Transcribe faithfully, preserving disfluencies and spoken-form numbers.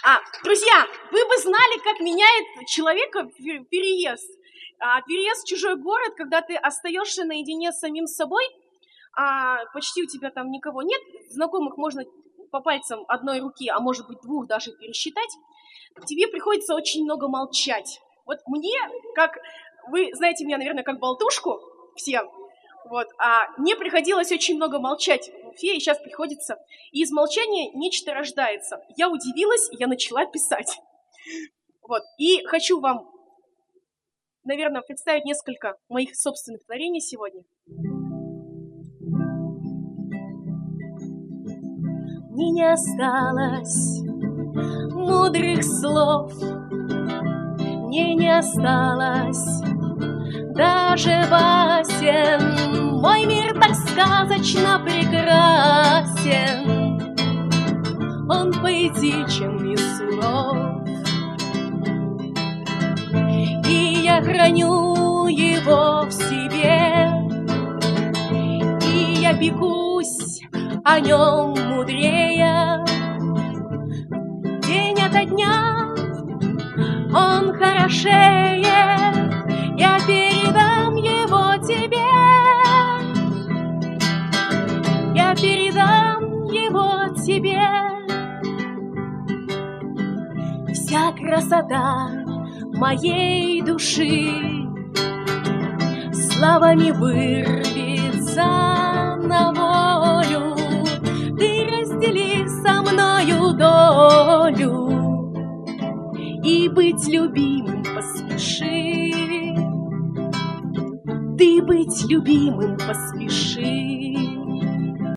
А, друзья, вы бы знали, как меняет человека переезд. А, переезд в чужой город, когда ты остаешься наедине с самим собой, а почти у тебя там никого нет, знакомых можно по пальцам одной руки, а может быть двух даже пересчитать, тебе приходится очень много молчать. Вот мне, как вы знаете меня, наверное, как болтушку, все, вот, а мне приходилось очень много молчать в Уфе, и сейчас приходится. И из молчания нечто рождается. Я удивилась, я начала писать. Вот, и хочу вам, наверное, представить несколько моих собственных творений сегодня. Мне не осталось мудрых слов, мне не осталось даже басен. Мой мир так сказочно прекрасен, он поэтичен и суров, и я храню его в себе, и я пекусь о нем мудрее. День ото дня он хорошее, я передам его тебе, я передам его тебе. Вся красота моей души словами вырвется на волю. Ты раздели со мною долю, и быть любимым поспеши, ты быть любимым поспеши.